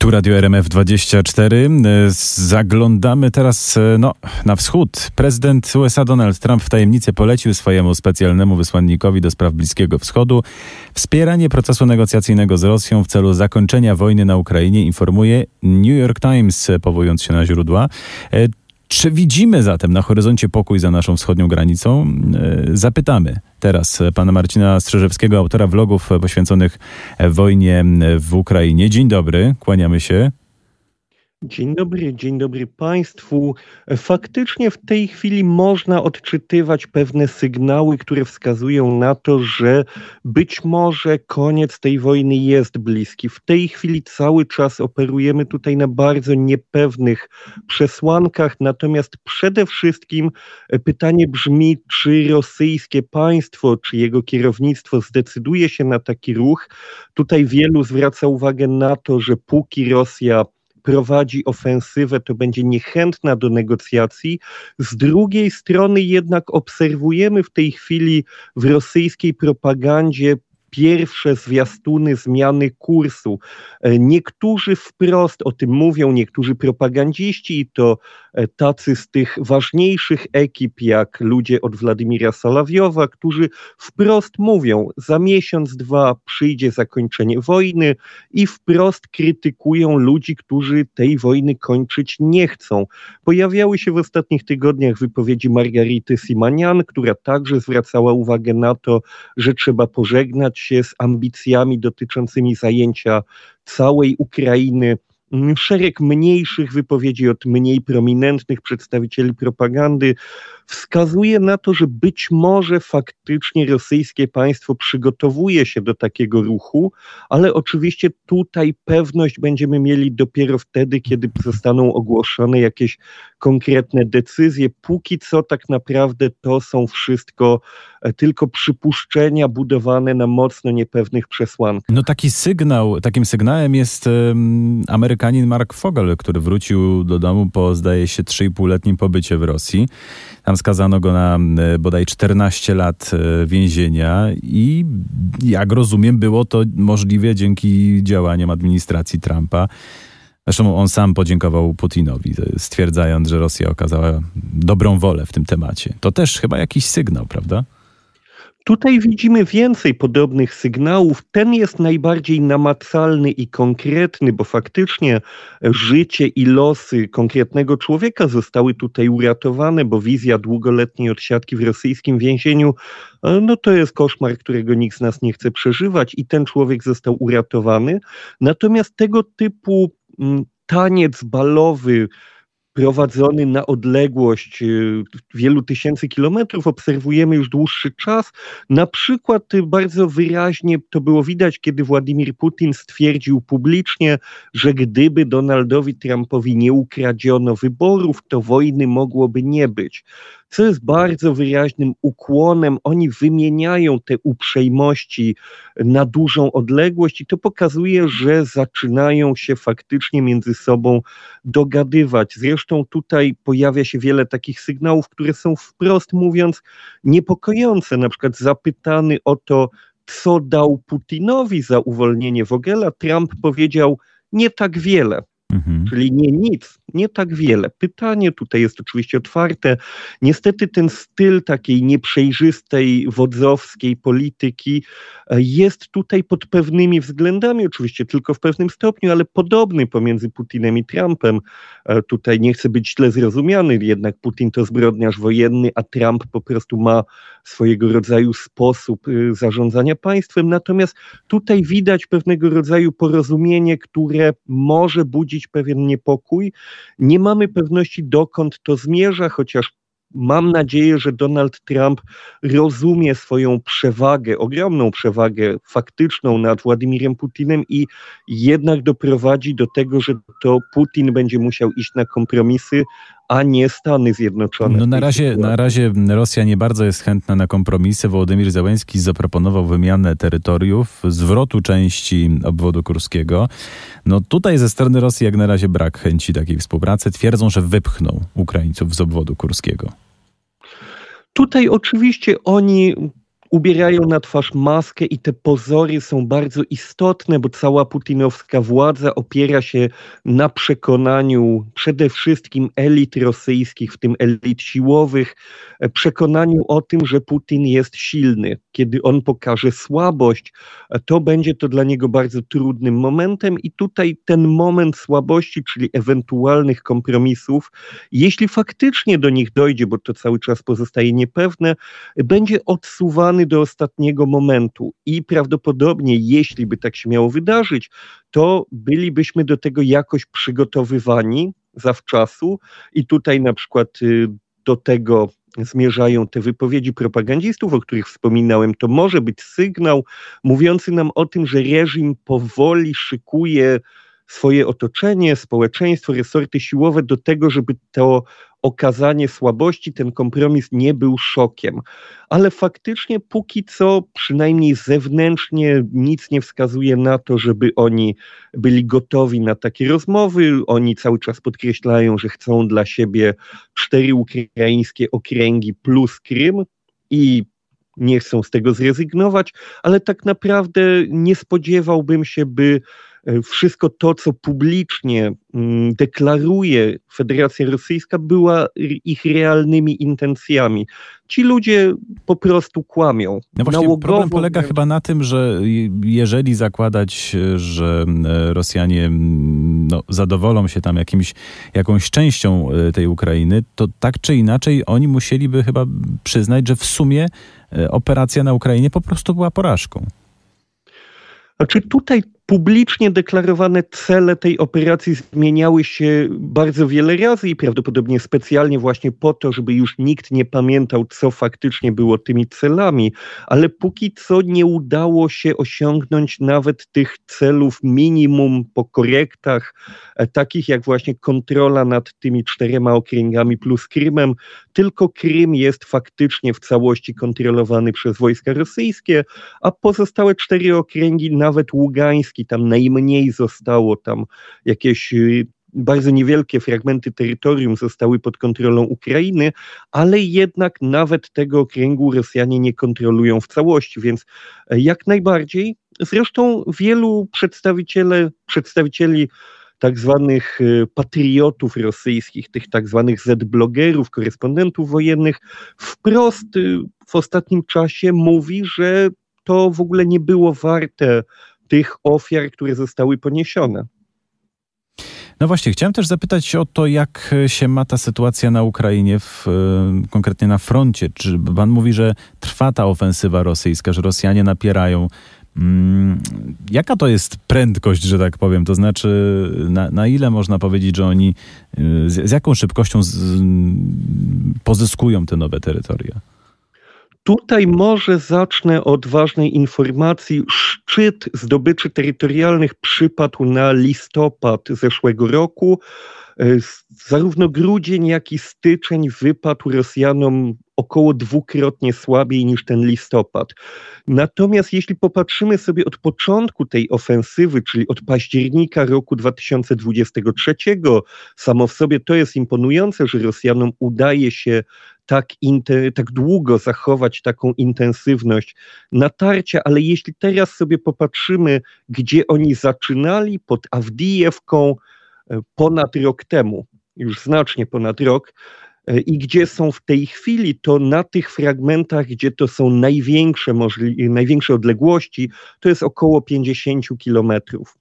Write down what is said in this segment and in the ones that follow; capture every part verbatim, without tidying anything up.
Tu Radio R M F dwadzieścia cztery. Zaglądamy teraz no, na wschód. Prezydent U S A Donald Trump w tajemnicy polecił swojemu specjalnemu wysłannikowi do spraw Bliskiego Wschodu wspieranie procesu negocjacyjnego z Rosją w celu zakończenia wojny na Ukrainie, informuje New York Times, powołując się na źródła. Czy widzimy zatem na horyzoncie pokój za naszą wschodnią granicą? Zapytamy teraz pana Marcina Strzeżewskiego, autora vlogów poświęconych wojnie w Ukrainie. Dzień dobry, kłaniamy się. Dzień dobry, dzień dobry Państwu. Faktycznie w tej chwili można odczytywać pewne sygnały, które wskazują na to, że być może koniec tej wojny jest bliski. W tej chwili cały czas operujemy tutaj na bardzo niepewnych przesłankach, natomiast przede wszystkim pytanie brzmi, czy rosyjskie państwo, czy jego kierownictwo zdecyduje się na taki ruch. Tutaj wielu zwraca uwagę na to, że póki Rosja prowadzi ofensywę, to będzie niechętna do negocjacji. Z drugiej strony jednak obserwujemy w tej chwili w rosyjskiej propagandzie pierwsze zwiastuny zmiany kursu. Niektórzy wprost o tym mówią, niektórzy propagandziści, i to tacy z tych ważniejszych ekip, jak ludzie od Władimira Solowiowa, którzy wprost mówią, za miesiąc, dwa przyjdzie zakończenie wojny, i wprost krytykują ludzi, którzy tej wojny kończyć nie chcą. Pojawiały się w ostatnich tygodniach wypowiedzi Margarity Simanian, która także zwracała uwagę na to, że trzeba pożegnać się z ambicjami dotyczącymi zajęcia całej Ukrainy. Szereg mniejszych wypowiedzi od mniej prominentnych przedstawicieli propagandy wskazuje na to, że być może faktycznie rosyjskie państwo przygotowuje się do takiego ruchu, ale oczywiście tutaj pewność będziemy mieli dopiero wtedy, kiedy zostaną ogłoszone jakieś konkretne decyzje. Póki co tak naprawdę to są wszystko tylko przypuszczenia budowane na mocno niepewnych przesłankach. No taki sygnał, takim sygnałem jest um, Amerykanin Mark Fogel, który wrócił do domu po, zdaje się, trzy i półletnim pobycie w Rosji. Tam skazano go na bodaj czternaście lat więzienia i jak rozumiem, było to możliwe dzięki działaniom administracji Trumpa. Zresztą on sam podziękował Putinowi, stwierdzając, że Rosja okazała dobrą wolę w tym temacie. To też chyba jakiś sygnał, prawda? Tutaj widzimy więcej podobnych sygnałów. Ten jest najbardziej namacalny i konkretny, bo faktycznie życie i losy konkretnego człowieka zostały tutaj uratowane, bo wizja długoletniej odsiadki w rosyjskim więzieniu, no to jest koszmar, którego nikt z nas nie chce przeżywać, i ten człowiek został uratowany. Natomiast tego typu taniec balowy prowadzony na odległość wielu tysięcy kilometrów obserwujemy już dłuższy czas. Na przykład bardzo wyraźnie to było widać, kiedy Władimir Putin stwierdził publicznie, że gdyby Donaldowi Trumpowi nie ukradziono wyborów, to wojny mogłoby nie być. Co jest bardzo wyraźnym ukłonem. Oni wymieniają te uprzejmości na dużą odległość i to pokazuje, że zaczynają się faktycznie między sobą dogadywać. Zresztą tutaj pojawia się wiele takich sygnałów, które są wprost mówiąc niepokojące. Na przykład zapytany o to, co dał Putinowi za uwolnienie Vogela, Trump powiedział: nie tak wiele. Mhm. Czyli nie nic, nie tak wiele. Pytanie tutaj jest oczywiście otwarte. Niestety ten styl takiej nieprzejrzystej, wodzowskiej polityki jest tutaj pod pewnymi względami, oczywiście tylko w pewnym stopniu, ale podobny pomiędzy Putinem i Trumpem. Tutaj nie chcę być źle zrozumiany, jednak Putin to zbrodniarz wojenny, a Trump po prostu ma swojego rodzaju sposób zarządzania państwem. Natomiast tutaj widać pewnego rodzaju porozumienie, które może budzić pewien niepokój. Nie mamy pewności, dokąd to zmierza, chociaż mam nadzieję, że Donald Trump rozumie swoją przewagę, ogromną przewagę faktyczną nad Władimirem Putinem i jednak doprowadzi do tego, że to Putin będzie musiał iść na kompromisy, a nie Stany Zjednoczone. No na razie, na razie Rosja nie bardzo jest chętna na kompromisy. Wołodymyr Zełenski zaproponował wymianę terytoriów, zwrotu części obwodu kurskiego. No tutaj ze strony Rosji jak na razie brak chęci takiej współpracy. Twierdzą, że wypchną Ukraińców z obwodu kurskiego. Tutaj oczywiście oni ubierają na twarz maskę i te pozory są bardzo istotne, bo cała putinowska władza opiera się na przekonaniu przede wszystkim elit rosyjskich, w tym elit siłowych, przekonaniu o tym, że Putin jest silny. Kiedy on pokaże słabość, to będzie to dla niego bardzo trudnym momentem i tutaj ten moment słabości, czyli ewentualnych kompromisów, jeśli faktycznie do nich dojdzie, bo to cały czas pozostaje niepewne, będzie odsuwany do ostatniego momentu i prawdopodobnie, jeśli by tak się miało wydarzyć, to bylibyśmy do tego jakoś przygotowywani zawczasu i tutaj na przykład do tego zmierzają te wypowiedzi propagandzistów, o których wspominałem. To może być sygnał mówiący nam o tym, że reżim powoli szykuje swoje otoczenie, społeczeństwo, resorty siłowe do tego, żeby to okazanie słabości, ten kompromis nie był szokiem. Ale faktycznie póki co, przynajmniej zewnętrznie, nic nie wskazuje na to, żeby oni byli gotowi na takie rozmowy. Oni cały czas podkreślają, że chcą dla siebie cztery ukraińskie okręgi plus Krym i nie chcą z tego zrezygnować, ale tak naprawdę nie spodziewałbym się, by wszystko to, co publicznie deklaruje Federacja Rosyjska, była ich realnymi intencjami. Ci ludzie po prostu kłamią. No właśnie Nałogowo... problem polega chyba na tym, że jeżeli zakładać, że Rosjanie no, zadowolą się tam jakimś, jakąś częścią tej Ukrainy, to tak czy inaczej oni musieliby chyba przyznać, że w sumie operacja na Ukrainie po prostu była porażką. Znaczy tutaj publicznie deklarowane cele tej operacji zmieniały się bardzo wiele razy i prawdopodobnie specjalnie właśnie po to, żeby już nikt nie pamiętał, co faktycznie było tymi celami, ale póki co nie udało się osiągnąć nawet tych celów minimum po korektach, takich jak właśnie kontrola nad tymi czterema okręgami plus Krymem. Tylko Krym jest faktycznie w całości kontrolowany przez wojska rosyjskie, a pozostałe cztery okręgi, nawet Ługański, tam najmniej zostało, tam jakieś bardzo niewielkie fragmenty terytorium zostały pod kontrolą Ukrainy, ale jednak nawet tego okręgu Rosjanie nie kontrolują w całości, więc jak najbardziej. Zresztą wielu przedstawiciele, przedstawicieli tak zwanych patriotów rosyjskich, tych tak zwanych Z-blogerów, korespondentów wojennych, wprost w ostatnim czasie mówi, że to w ogóle nie było warte tych ofiar, które zostały poniesione. No właśnie, chciałem też zapytać o to, jak się ma ta sytuacja na Ukrainie, w, konkretnie na froncie. Czy pan mówi, że trwa ta ofensywa rosyjska, że Rosjanie napierają. Hmm, jaka to jest prędkość, że tak powiem? To znaczy, na, na ile można powiedzieć, że oni z, z jaką szybkością z, pozyskują te nowe terytoria? Tutaj może zacznę od ważnej informacji. Szczyt zdobyczy terytorialnych przypadł na listopad zeszłego roku. Zarówno grudzień, jak i styczeń wypadł Rosjanom około dwukrotnie słabiej niż ten listopad. Natomiast jeśli popatrzymy sobie od początku tej ofensywy, czyli od października roku dwa tysiące dwudziestego trzeciego, samo w sobie to jest imponujące, że Rosjanom udaje się tak, inte, tak długo zachować taką intensywność natarcia, ale jeśli teraz sobie popatrzymy, gdzie oni zaczynali, pod Awdijewką ponad rok temu, już znacznie ponad rok, i gdzie są w tej chwili, to na tych fragmentach, gdzie to są największe, możli- największe odległości, to jest około pięćdziesiąt kilometrów.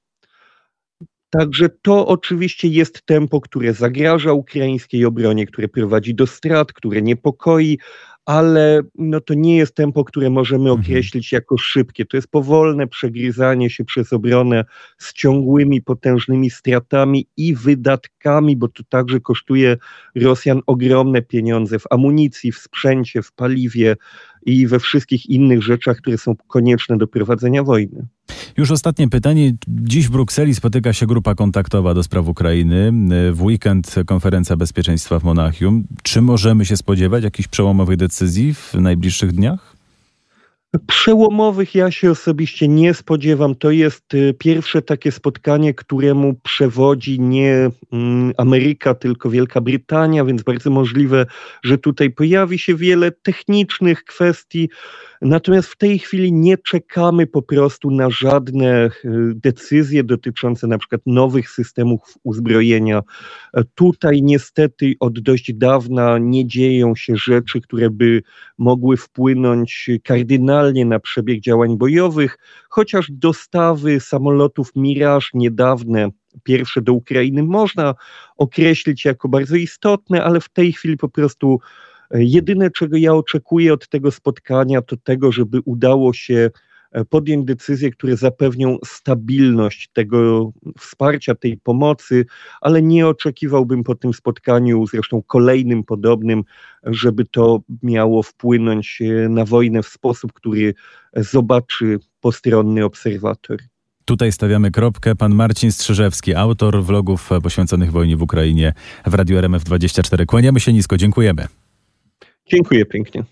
Także to oczywiście jest tempo, które zagraża ukraińskiej obronie, które prowadzi do strat, które niepokoi, ale no to nie jest tempo, które możemy określić jako szybkie. To jest powolne przegryzanie się przez obronę z ciągłymi, potężnymi stratami i wydatkami, bo to także kosztuje Rosjan ogromne pieniądze w amunicji, w sprzęcie, w paliwie i we wszystkich innych rzeczach, które są konieczne do prowadzenia wojny. Już ostatnie pytanie. Dziś w Brukseli spotyka się grupa kontaktowa do spraw Ukrainy. W weekend konferencja bezpieczeństwa w Monachium. Czy możemy się spodziewać jakichś przełomowych decyzji w najbliższych dniach? Przełomowych ja się osobiście nie spodziewam. To jest pierwsze takie spotkanie, któremu przewodzi nie Ameryka, tylko Wielka Brytania, więc bardzo możliwe, że tutaj pojawi się wiele technicznych kwestii. Natomiast w tej chwili nie czekamy po prostu na żadne decyzje dotyczące na przykład nowych systemów uzbrojenia. Tutaj niestety od dość dawna nie dzieją się rzeczy, które by mogły wpłynąć kardynalnie na przebieg działań bojowych, chociaż dostawy samolotów Mirage niedawne, pierwsze do Ukrainy, można określić jako bardzo istotne, ale w tej chwili po prostu jedyne, czego ja oczekuję od tego spotkania, to tego, żeby udało się podjąć decyzje, które zapewnią stabilność tego wsparcia, tej pomocy, ale nie oczekiwałbym po tym spotkaniu, zresztą kolejnym podobnym, żeby to miało wpłynąć na wojnę w sposób, który zobaczy postronny obserwator. Tutaj stawiamy kropkę. Pan Marcin Strzyżewski, autor vlogów poświęconych wojnie w Ukrainie w Radiu R M F dwadzieścia cztery. Kłaniamy się nisko, dziękujemy. Dziękuję pięknie.